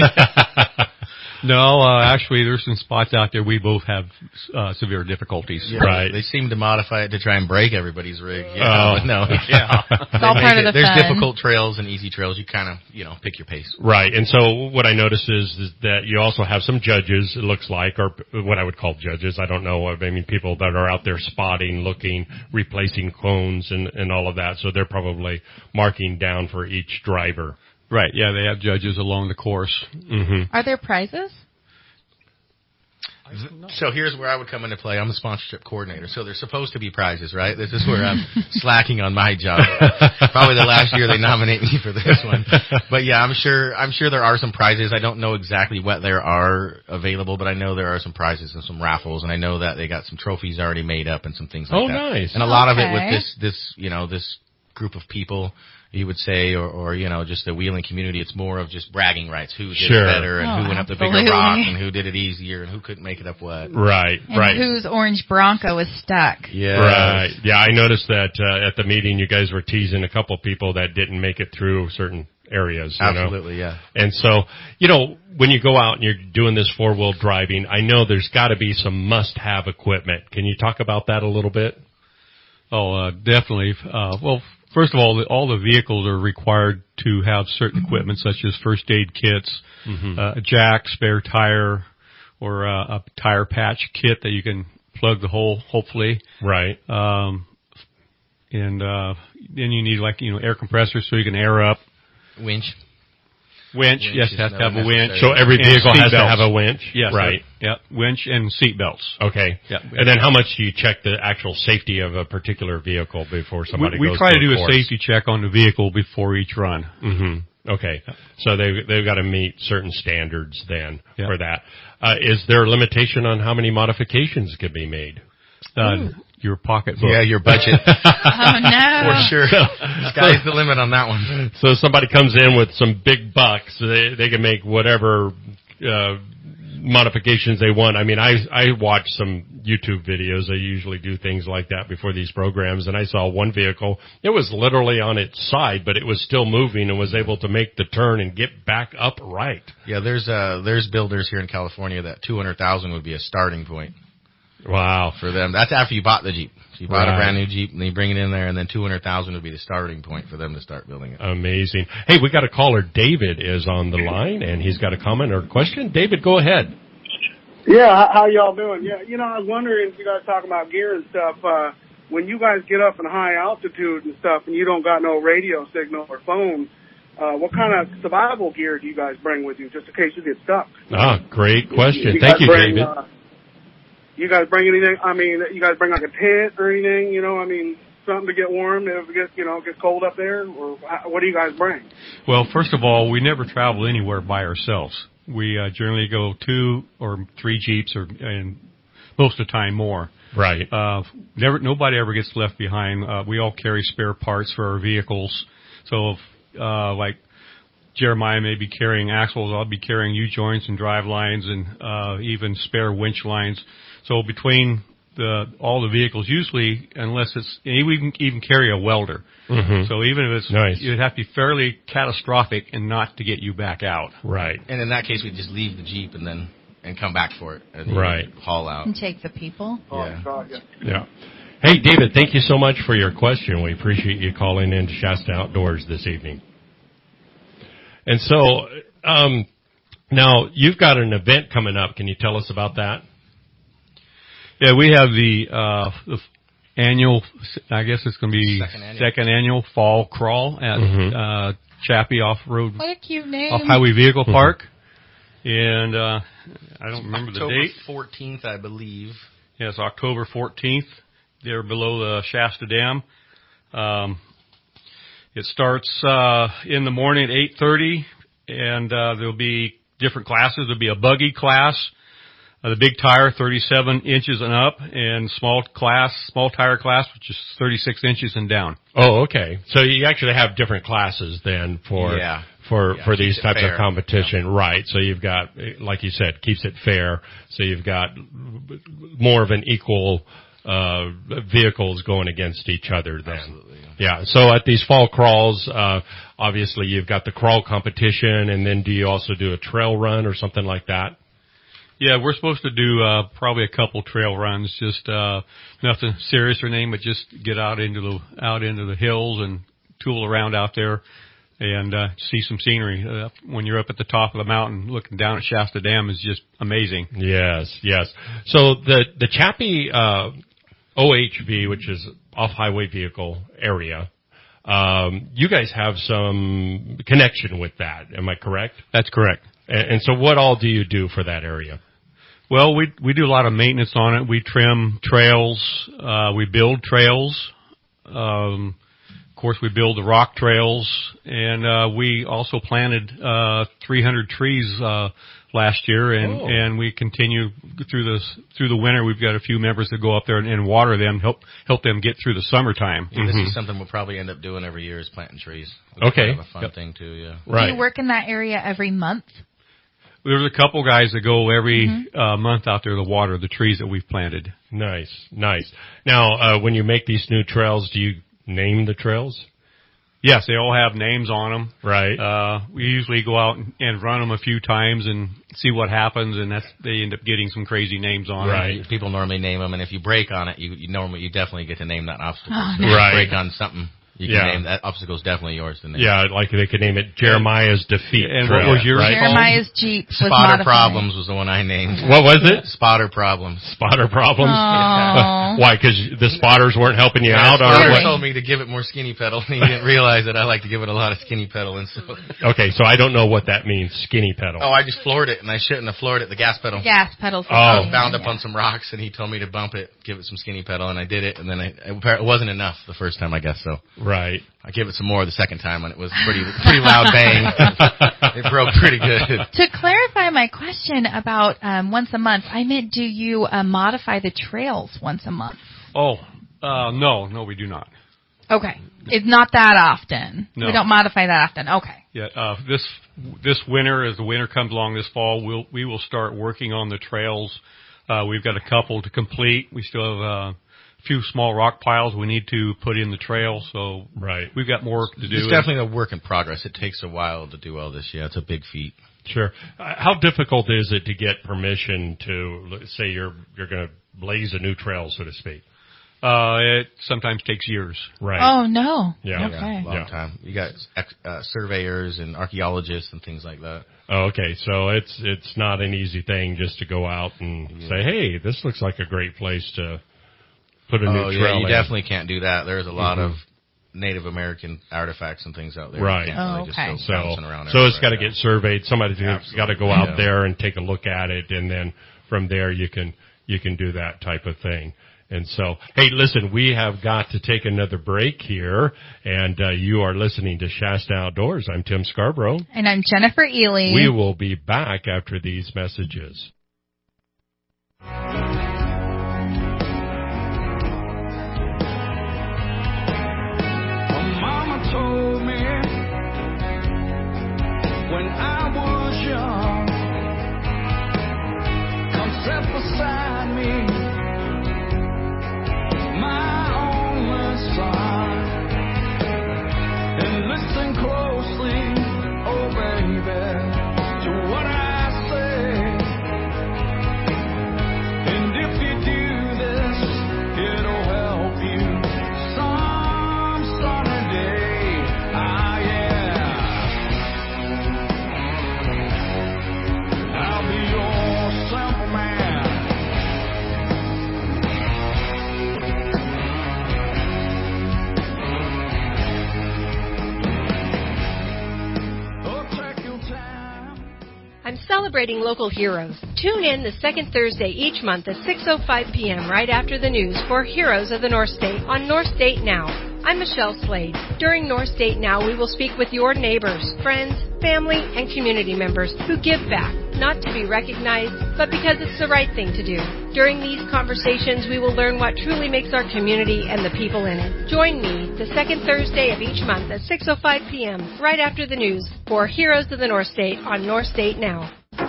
Jeep. No, uh, actually, there's some spots out there we both have uh, severe difficulties. Yeah, Right. They seem to modify it to try and break everybody's rig. Yeah, Oh. but no, yeah. It's all They part make of the it- There's fun. difficult trails and easy trails. You kind of, you know, pick your pace. Right, and so what I noticed is, is that you also have some judges, it looks like, or what I would call judges. I don't know. I mean, people that are out there spotting, looking, replacing cones, and, and all of that. So they're probably marking down for each driver. Right, yeah, they have judges along the course. Mm-hmm. Are there prizes? So here's where I would come into play. I'm the sponsorship coordinator, so there's supposed to be prizes, right? This is where I'm slacking on my job. Probably the last year they nominate me for this one. But yeah, I'm sure I'm sure there are some prizes. I don't know exactly what there are available, but I know there are some prizes and some raffles, and I know that they got some trophies already made up and some things like Oh, that. nice. And a lot of it with Okay. this this you know this group of people, you would say, or, or you know, just the wheeling community, it's more of just bragging rights. Who did Sure. it better, and Oh, who went up the absolutely. bigger rock, and who did it easier, and who couldn't make it up what. Right, And right. whose orange Bronco was stuck? Yeah. Right. Yeah, I noticed that uh, at the meeting you guys were teasing a couple people that didn't make it through certain areas. You Absolutely, know? yeah. And so, you know, when you go out and you're doing this four-wheel driving, I know there's got to be some must-have equipment. Can you talk about that a little bit? Oh, uh, definitely. Uh, well, first of all, the, all the vehicles are required to have certain equipment such as first aid kits, Mm-hmm. uh, a jack, spare tire, or uh, a tire patch kit that you can plug the hole, hopefully. Right. Um, and uh, then you need, like, you know, air compressors so you can air up. Winch. Winch, Winch yes, is it has to never have a winch. necessary. So every And vehicle has seat to belts. have a winch? Yes, Right. Yep, winch and seat belts. Okay. Yeah. And then how much do you check the actual safety of a particular vehicle before somebody we we goes try to do a a course? safety check on the vehicle before each run. Mm-hmm. Okay. So they've, they've got to meet certain standards then Yeah. for that. Uh, is there a limitation on how many modifications can be made? Uh, your pocketbook. Yeah, your budget. Oh no! For sure. Sky's the limit on that one. So somebody comes in with some big bucks, they, they can make whatever, uh, modifications they want. I mean, I, I watch some YouTube videos. I usually do things like that before these programs, and I saw one vehicle. It was literally on its side, but it was still moving and was able to make the turn and get back upright. Yeah, there's uh there's builders here in California that two hundred thousand would be a starting point. Wow. For them. That's after you bought the Jeep. So you bought Right. a brand new Jeep, and then you bring it in there, and then two hundred thousand would be the starting point for them to start building it. Amazing. Hey, we got a caller. David is on the line, and he's got a comment or question. David, go ahead. Yeah, how, how y'all doing? Yeah, you know, I was wondering if you guys talking about gear and stuff. Uh, when you guys get up in high altitude and stuff, and you don't got no radio signal or phone, uh, what kind of survival gear do you guys bring with you, just in case you get stuck? Ah, great question. You, you Thank you, bring, David. Uh, you guys bring anything? I mean, you guys bring like a tent or anything? You know, I mean, something to get warm if it gets, you know, gets cold up there, or what do you guys bring? Well, first of all, we never travel anywhere by ourselves. We uh, generally go two or three Jeeps, or and most of the time more. Right. Uh, never, nobody ever gets left behind. Uh, we all carry spare parts for our vehicles. So, if, uh, like Jeremiah may be carrying axles, I'll be carrying U-joints and drive lines, and uh, even spare winch lines. So between the all the vehicles, usually, unless it's, and we can even carry a welder. Mm-hmm. So even if it's, nice. It'd have to be fairly catastrophic and not to get you back out. Right. And in that case, we just leave the Jeep and then and come back for it. And right. Haul out. And take the people. Yeah. Yeah. Hey, David, thank you so much for your question. We appreciate you calling in to Shasta Outdoors this evening. And so, um, now you've got an event coming up. Can you tell us about that? Yeah, we have the, uh, the annual, I guess it's going to be second annual. second annual fall crawl at mm-hmm. uh, Chappie Off-Road, what a cute name. Off-Highway Vehicle Park. And uh, I don't remember October the date. fourteenth, I believe. Yes, October fourteenth. They're below the Shasta Dam. Um, it starts uh, in the morning at eight thirty, and uh, there'll be different classes. There'll be a buggy class, uh, the big tire, thirty-seven inches and up, and small class, small tire class, which is thirty-six inches and down. Oh, okay. So you actually have different classes then for yeah. for yeah, for these types fair. of competition, yeah. Right? So you've got, like you said, keeps it fair. So you've got more of an equal uh vehicles going against each other then. Absolutely, yeah. yeah. So at these fall crawls, uh obviously you've got the crawl competition, and then do you also do a trail run or something like that? Yeah, we're supposed to do uh probably a couple trail runs, just uh nothing serious or anything, but just get out into the out into the hills and tool around out there and uh see some scenery. Uh, when you're up at the top of the mountain looking down at Shasta Dam is just amazing. Yes, yes. So the the Chappie uh O H V, which is off-highway vehicle area, um, you guys have some connection with that. Am I correct? That's correct. And, and so what all do you do for that area? Well, we we do a lot of maintenance on it. We trim trails. Uh, we build trails. Um, of course, we build the rock trails. And uh, we also planted uh, three hundred trees uh last year, and, oh. and we continue through this through the winter. We've got a few members that go up there and, and water them, help help them get through the summertime. Yeah, this mm-hmm. is something we'll probably end up doing every year, is planting trees. It's okay, kind of a fun yep. thing too. Yeah, right. Do you work in that area every month? There's a couple guys that go every mm-hmm. uh, month out there to water the trees that we've planted. Nice, nice. Now, uh, when you make these new trails, do you name the trails? Yes, they all have names on them. Right. Uh, we usually go out and run them a few times and see what happens, and that's they end up getting some crazy names on right. them. Right. People normally name them, and if you break on it, you, you normally you definitely get to name that obstacle. Oh, so no. Right. If you break on something, you can yeah. name that obstacle is definitely yours to name. Yeah, like they could name it Jeremiah's Defeat. And Trail, what was yours? right? Jeremiah's Jeep was Spotter modified. Problems was the one I named. What was it? Spotter Problems. Spotter Problems? Aww. Why, because the spotters weren't helping you yeah, out? Or Spotter what? told me to give it more skinny pedal, and he didn't realize that I like to give it a lot of skinny pedal. And so. Okay, so I don't know what that means, skinny pedal. Oh, I just floored it, and I shouldn't have floored it, the gas pedal. Gas pedals. Oh. I was bound up yeah. on some rocks, and he told me to bump it, give it some skinny pedal, and I did it, and then I, it wasn't enough the first time, I guess, so. Right. I gave it some more the second time, and it was pretty pretty loud bang. It broke pretty good. To clarify my question about um, once a month, I meant, do you uh, modify the trails once a month? Oh, uh, no, no, we do not. Okay. It's not that often. No. We don't modify that often. Okay. Yeah, uh, this this winter, as the winter comes along this fall, we'll we will start working on the trails. Uh, we've got a couple to complete. We still have uh, a few small rock piles we need to put in the trail, so right. we've got more to do. It's definitely a work in progress. It takes a while to do all this. Yeah, it's a big feat. Sure. Uh, how difficult is it to get permission to, let's say you're you're going to blaze a new trail, so to speak? Uh, it sometimes takes years. Right. Oh, no. Yeah. Okay. Yeah, long Yeah. time. You got uh, surveyors and archaeologists and things like that. Oh, okay. So it's it's not an easy thing just to go out and Yeah. say, hey, this looks like a great place to put a oh, new yeah, trail you in. definitely can't do that. There's a lot Mhm. of Native American artifacts and things out there. Right. You can't Oh, really just okay. go So, bouncing around so it's everywhere, got to yeah. get surveyed. Somebody's got to go out Yeah. there and take a look at it, and then from there you can you can do that type of thing. And so, hey, listen, we have got to take another break here, and uh, you are listening to Shasta Outdoors. I'm Tim Scarborough. And I'm Jennifer Ely. We will be back after these messages. Mama told me when I was young, come sit beside me, my only son, and listen closely, oh baby, to what I say. And if you do this, it'll help you some sunny day. Ah, yeah. I'll be your simple man. Oh, take your time. I'm celebrating local heroes. Tune in the second Thursday each month at six oh five p.m. right after the news for Heroes of the North State on North State Now. I'm Michelle Slade. During North State Now, we will speak with your neighbors, friends, family, and community members who give back, not to be recognized, but because it's the right thing to do. During these conversations, we will learn what truly makes our community and the people in it. Join me the second Thursday of each month at six oh five p.m. right after the news for Heroes of the North State on North State Now.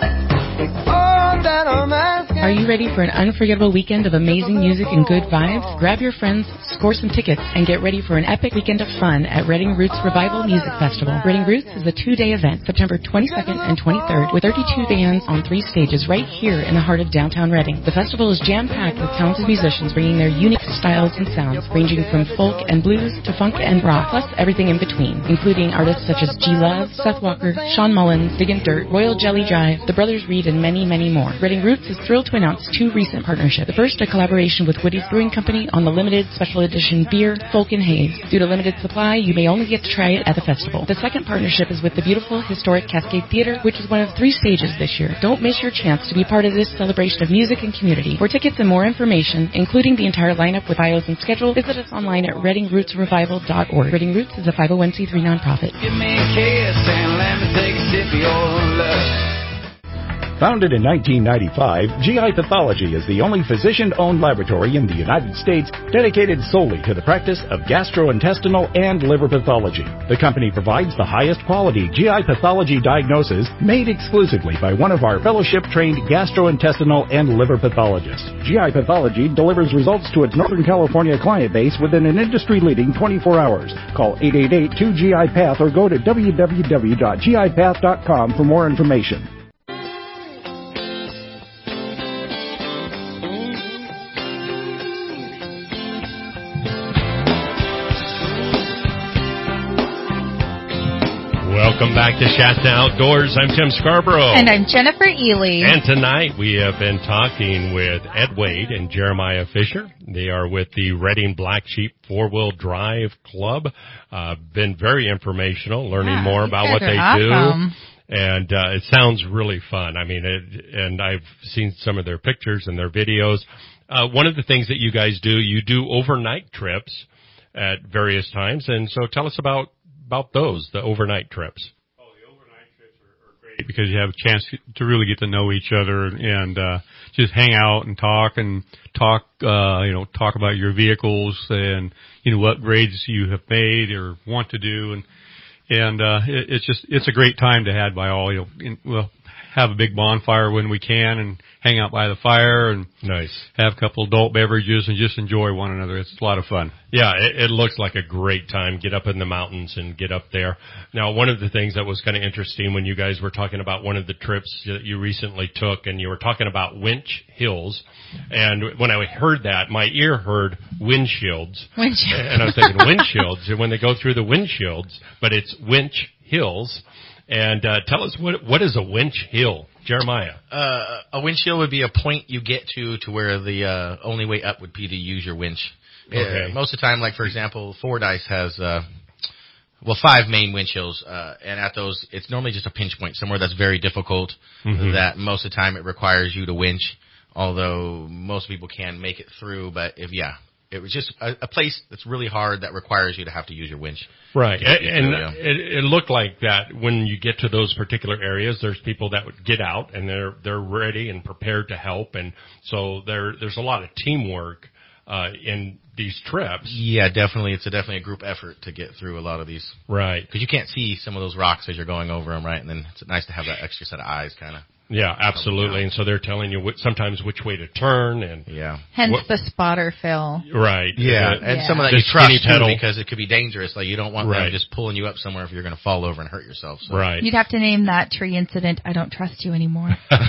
Are you ready for an unforgettable weekend of amazing music and good vibes? Grab your friends, score some tickets, and get ready for an epic weekend of fun at Reading Roots Revival Music Festival. Reading Roots is a two-day event, September twenty-second and twenty-third, with thirty-two bands on three stages right here in the heart of downtown Reading. The festival is jam-packed with talented musicians bringing their unique styles and sounds, ranging from folk and blues to funk and rock, plus everything in between, including artists such as G Love, Seth Walker, Sean Mullins, Diggin' Dirt, Royal Jelly Jive, The Brothers Reed, and many, many more. Reading Roots is thrilled to announce two recent partnerships. The first, a collaboration with Woody's Brewing Company on the limited special edition beer, Folk and Haze. Due to limited supply, you may only get to try it at the festival. The second partnership is with the beautiful historic Cascade Theater, which is one of three stages this year. Don't miss your chance to be part of this celebration of music and community. For tickets and more information, including the entire lineup with bios and schedule, visit us online at reading roots revival dot org. Reading Roots is a five oh one c three nonprofit. Give me a kiss and let me take a sip of your love. Founded in nineteen ninety-five, G I Pathology is the only physician-owned laboratory in the United States dedicated solely to the practice of gastrointestinal and liver pathology. The company provides the highest quality G I pathology diagnosis made exclusively by one of our fellowship-trained gastrointestinal and liver pathologists. G I Pathology delivers results to its Northern California client base within an industry-leading twenty-four hours. Call eight eight eight, two G I Path or go to w w w dot g i path dot com for more information. Welcome back to Shasta Outdoors. I'm Tim Scarborough. And I'm Jennifer Ely. And tonight we have been talking with Ed Wade and Jeremiah Fisher. They are with the Reading Black Sheep Four-Wheel Drive Club. Uh, been very informational, learning yeah, more about what they awesome. do. And uh, it sounds really fun. I mean, it, and I've seen some of their pictures and their videos. Uh, one of the things that you guys do, you do overnight trips at various times. And so tell us about about those, the overnight trips. Oh, the overnight trips are, are great because you have a chance to really get to know each other and uh, just hang out and talk and talk, uh, you know, talk about your vehicles and, you know, what grades you have made or want to do. And, and uh, it, it's just, it's a great time to have by all. You know, in, we'll have a big bonfire when we can and hang out by the fire and nice. have a couple adult beverages and just enjoy one another. It's a lot of fun. Yeah, it, it looks like a great time. Get up in the mountains and get up there. Now, one of the things that was kind of interesting when you guys were talking about one of the trips that you recently took, and you were talking about Winch Hills, and when I heard that, my ear heard windshields. Windshields. And I was thinking windshields, and when they go through the windshields, but it's Winch Hills. And uh, tell us, what what is a winch hill, Jeremiah? Uh, a winch hill would be a point you get to to where the uh, only way up would be to use your winch. Okay. Uh, most of the time, like for example, Fordyce has uh, well five main winch hills, uh, and at those, it's normally just a pinch point somewhere that's very difficult. Mm-hmm. That most of the time it requires you to winch, although most people can make it through. But if yeah. It was just a, a place that's really hard that requires you to have to use your winch. Right. And, and through, yeah. it, it looked like that when you get to those particular areas, there's people that would get out and they're, they're ready and prepared to help. And so there, there's a lot of teamwork, uh, in these trips. Yeah, definitely. It's a, definitely a group effort to get through a lot of these. Right. Because you can't see some of those rocks as you're going over them, right? And then it's nice to have that extra set of eyes kind of. Yeah, absolutely. And so they're telling you wh- sometimes which way to turn and yeah. Hence what, the spotter, Phil. Right. Yeah, uh, and yeah. some of that the you trust too pedal. because it could be dangerous. Like you don't want right. them just pulling you up somewhere if you're going to fall over and hurt yourself. So. Right. You'd have to name that tree incident, I don't trust you anymore.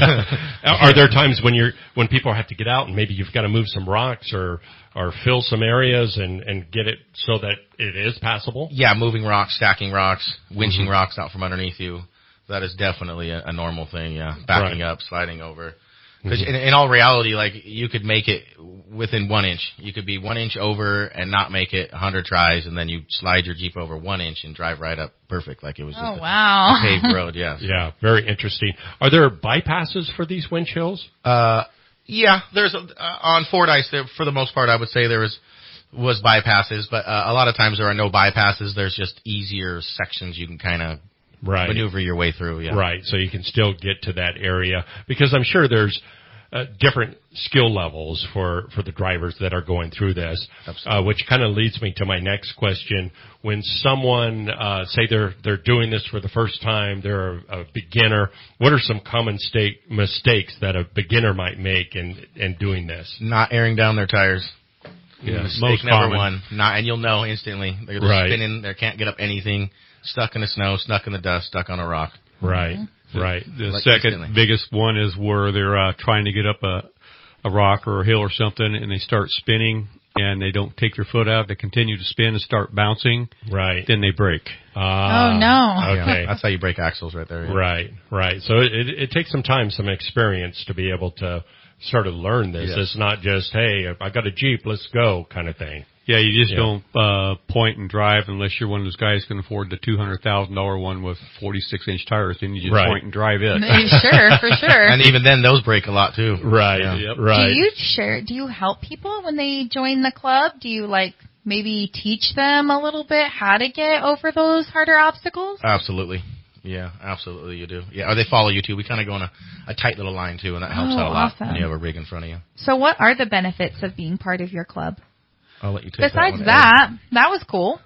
Are there times when you're when people have to get out and maybe you've got to move some rocks or or fill some areas and, and get it so that it is passable? Yeah, moving rocks, stacking rocks, winching Mm-hmm. rocks out from underneath you. That is definitely a, a normal thing, yeah. Backing right. up, sliding over. Because Mm-hmm. in, in all reality, like, you could make it within one inch. You could be one inch over and not make it a hundred tries, and then you slide your Jeep over one inch and drive right up perfect, like it was just oh, a, wow. a paved road, yes. Yeah, very interesting. Are there bypasses for these winch hills? Uh, yeah, there's, a, uh, on Fordyce, there, for the most part, I would say there was, was bypasses, but uh, a lot of times there are no bypasses. There's just easier sections you can kind of right. maneuver your way through, yeah. Right, so you can still get to that area. Because I'm sure there's uh, different skill levels for, for the drivers that are going through this, uh, which kind of leads me to my next question. When someone, uh, say they're they're doing this for the first time, they're a, a beginner, what are some common state mistakes that a beginner might make in, in doing this? Not airing down their tires. Yeah, Mistake most number common. one. Not, and you'll know instantly. They're just Right. spinning. They can't get up anything. Stuck in the snow. Stuck in the dust. Stuck on a rock. Right. Right. The Like second instantly. biggest one is where they're uh, trying to get up a a rock or a hill or something, and they start spinning, and they don't take their foot out. They continue to spin and start bouncing. Right. Then they break. Uh, oh, no. Okay. Yeah, that's how you break axles right there. Yeah. Right, right. So it, it, it takes some time, some experience to be able to sort of learn this. Yes. It's not just, hey, I got a Jeep, let's go kind of thing. Yeah, you just Yeah. don't uh, point and drive unless you're one of those guys who can afford the two hundred thousand dollars one with forty-six inch tires. Then you just Right. point and drive it. Sure, for sure. And even then, those break a lot too. Right, Yeah. Yep. right. Do you share, do you help people when they join the club? Do you like maybe teach them a little bit how to get over those harder obstacles? Absolutely. Yeah, absolutely you do. Yeah, or they follow you too. We kind of go on a, a tight little line too, and that helps Oh, out a lot awesome. when you have a rig in front of you. So what are the benefits of being part of your club? I'll let you take Besides that. that, that was cool.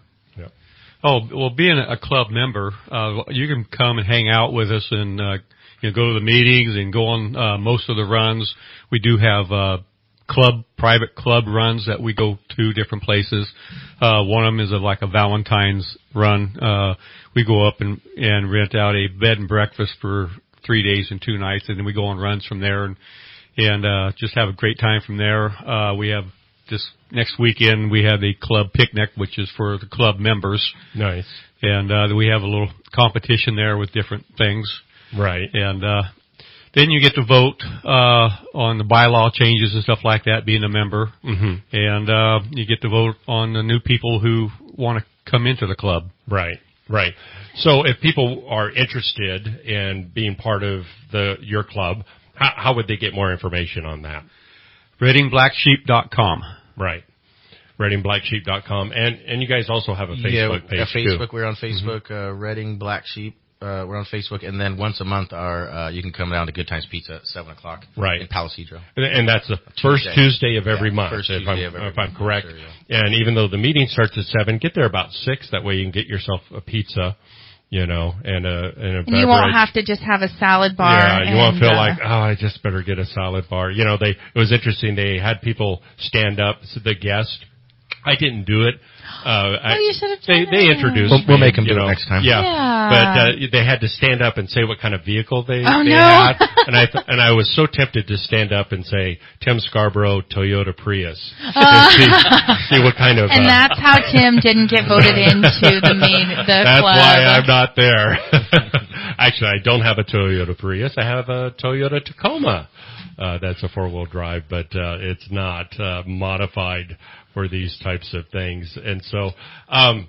Oh, well, being a club member, uh, you can come and hang out with us and, uh, you know, go to the meetings and go on, uh, most of the runs. We do have, uh, club, private club runs that we go to different places. Uh, one of them is a, like a Valentine's run. Uh, we go up and, and rent out a bed and breakfast for three days and two nights, and then we go on runs from there and, and, uh, just have a great time from there. Uh, we have this next weekend we have a club picnic, which is for the club members. Nice. And, uh, we have a little competition there with different things. Right. And, uh, then you get to vote, uh, on the bylaw changes and stuff like that, being a member. Mm-hmm. And, uh, you get to vote on the new people who want to come into the club. Right, right. So if people are interested in being part of the your club, how, how would they get more information on that? reading black sheep dot com. Right. reading black sheep dot com. And, and you guys also have a Facebook yeah, page, a Facebook. too. We're on Facebook, mm-hmm. uh, Reading Black Sheep. Uh, we're on Facebook, and then once a month, our uh, you can come down to Good Times Pizza at seven o'clock, right, in Palo Cedro, and, and that's the first Tuesday, Tuesday of every yeah, month, first if, Tuesday I'm, of every if I'm month, correct. sure, yeah. And even though the meeting starts at seven, get there about six. That way you can get yourself a pizza, you know, and a, and a And beverage. you won't have to just have a salad bar. Yeah, you and, won't feel uh, like, oh, I just better get a salad bar. You know, they, it was interesting. They had people stand up, so the guest. I didn't do it. Uh, oh, you should have they, done they it. introduced We'll, me, we'll make them you do know, it next time. Yeah. Yeah. But, uh, they had to stand up and say what kind of vehicle they, oh, they no. had. And I, th- and I was so tempted to stand up and say, Tim Scarborough, Toyota Prius. Uh, see, see what kind of, and uh, that's how Tim didn't get voted into the main, the that's club. why I'm not there. Actually, I don't have a Toyota Prius. I have a Toyota Tacoma. Uh, that's a four-wheel drive, but, uh, it's not, uh, modified for these types of things. And so, um,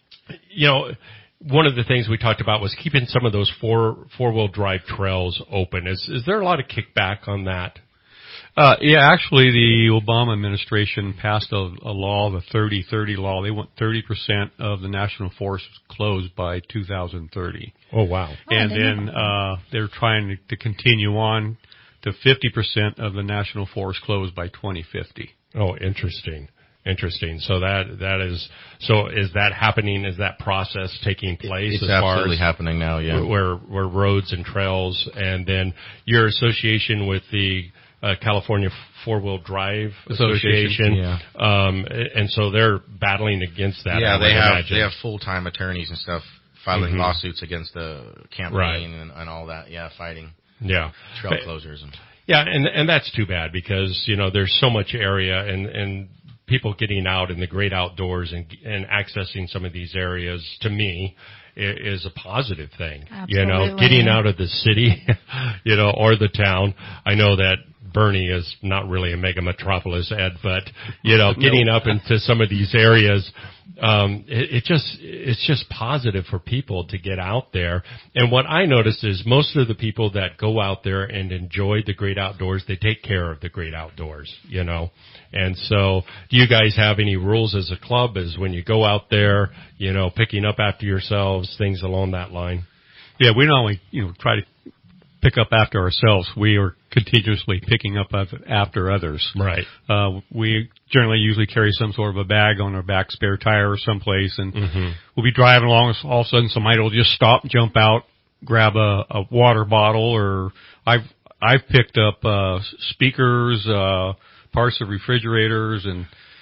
you know, one of the things we talked about was keeping some of those four, four-wheel drive trails open. Is, is there a lot of kickback on that? Uh, yeah, actually the Obama administration passed a, a law, the thirty thirty law. They want thirty percent of the national forest closed by two thousand thirty. Oh, wow. And oh, then, uh, they're trying to, to continue on to fifty percent of the national forest closed by twenty fifty. Oh, interesting. Interesting. So that, that is, so is that happening? Is that process taking place? It's as absolutely far as happening now, yeah. Where, where roads and trails, and then your association with the uh, California Four-Wheel Drive Association. Association, yeah. Um, and so they're battling against that. Yeah, I they have, imagine. they have full-time attorneys and stuff filing Mhm. lawsuits against the campaign Right. and, and all that. Yeah, fighting. Yeah. Trail But- closures. And Yeah, and and that's too bad because, you know, there's so much area and, and people getting out in the great outdoors and and accessing some of these areas, to me, is a positive thing. Absolutely. You know, getting out of the city, you know, or the town. I know that Bernie is not really a mega metropolis, Ed, but, you know, getting up into some of these areas, um, it, it just, it's just positive for people to get out there. And what I noticed is most of the people that go out there and enjoy the great outdoors, they take care of the great outdoors, you know. And so, do you guys have any rules as a club as when you go out there, you know, picking up after yourselves, things along that line? Yeah, we not only, you know, try to pick up after ourselves, we are continuously picking up after others. Right. Uh, we generally usually carry some sort of a bag on our back, spare tire or someplace, and mm-hmm. we'll be driving along, all of a sudden somebody will just stop, jump out, grab a, a water bottle, or I've, I've picked up, uh, speakers, uh, parts of refrigerators and,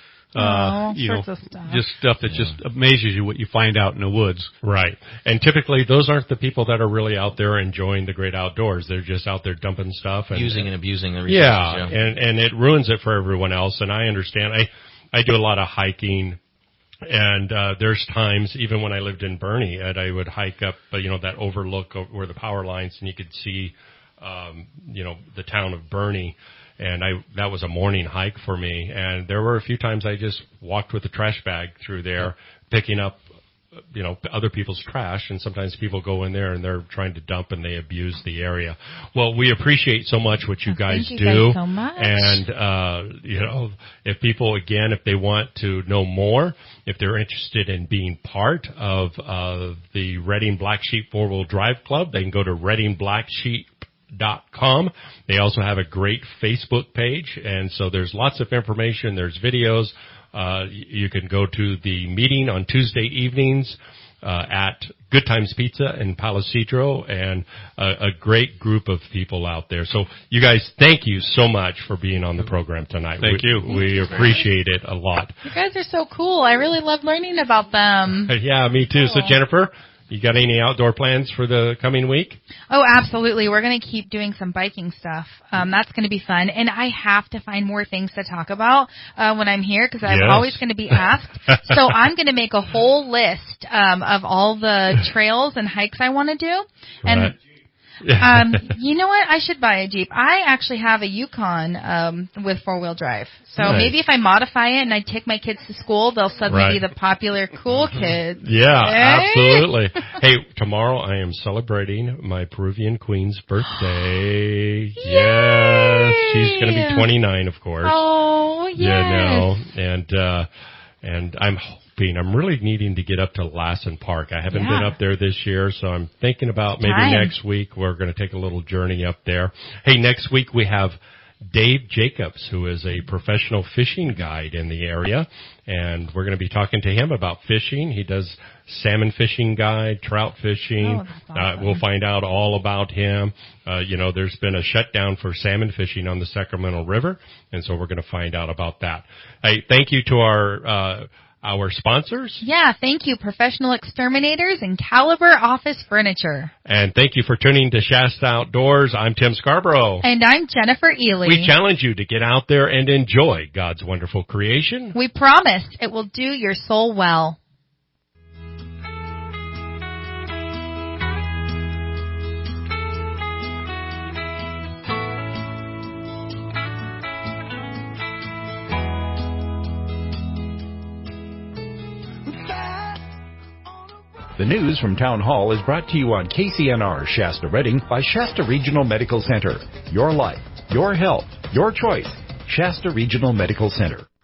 uh, oh, you know, sorts of stuff. just stuff that yeah. just amazes you what you find out in the woods. Right. And typically those aren't the people that are really out there enjoying the great outdoors. They're just out there dumping stuff and using and abusing the resources. Yeah, yeah. and, and it ruins it for everyone else. And I understand. I, I do a lot of hiking. And, uh, there's times, even when I lived in Bernie, and I would hike up, uh, you know, that overlook where the power lines and you could see, um, you know, the town of Bernie. And I, that was a morning hike for me. And there were a few times I just walked with a trash bag through there, picking up, you know, other people's trash. And sometimes people go in there and they're trying to dump and they abuse the area. Well, we appreciate so much what you oh, guys thank do. You guys so much. And, uh, you know, if people, again, if they want to know more, if they're interested in being part of, uh, the Redding Black Sheep Four-Wheel Drive Club, they can go to Redding Black Sheep dot com. They also have a great Facebook page, and so there's lots of information. There's videos. Uh, you can go to the meeting on Tuesday evenings uh, at Good Times Pizza in Palo Cedro, and a, a great group of people out there. So you guys, thank you so much for being on the program tonight. Thank we, you. We appreciate it a lot. You guys are so cool. I really love learning about them. Yeah, me too. Cool. So Jennifer, you got any outdoor plans for the coming week? Oh, absolutely. We're going to keep doing some biking stuff. Um, that's going to be fun. And I have to find more things to talk about uh, when I'm here because I'm yes. always going to be asked. So I'm going to make a whole list um, of all the trails and hikes I want to do. And right. um, you know what? I should buy a Jeep. I actually have a Yukon um, with four-wheel drive. So nice. Maybe if I modify it and I take my kids to school, they'll suddenly right. be the popular cool kids. Yeah, hey? absolutely. Hey, tomorrow I am celebrating my Peruvian queen's birthday. Yes, she's going to be twenty-nine, of course. Oh, yes. You know, and uh, and I'm hoping, I'm really needing to get up to Lassen Park. I haven't yeah. been up there this year, so I'm thinking about maybe Time. next week we're going to take a little journey up there. Hey, next week we have Dave Jacobs, who is a professional fishing guide in the area, and we're going to be talking to him about fishing. He does salmon fishing guide, trout fishing. Oh, that's awesome. uh, we'll find out all about him. Uh, you know, there's been a shutdown for salmon fishing on the Sacramento River, and so we're going to find out about that. Hey, thank you to our uh, our sponsors. Yeah, thank you, Professional Exterminators and Caliber Office Furniture. And thank you for tuning to Shasta Outdoors. I'm Tim Scarborough. And I'm Jennifer Ely. We challenge you to get out there and enjoy God's wonderful creation. We promise it will do your soul well. The news from Town Hall is brought to you on K C N R Shasta Redding by Shasta Regional Medical Center. Your life, your health, your choice. Shasta Regional Medical Center.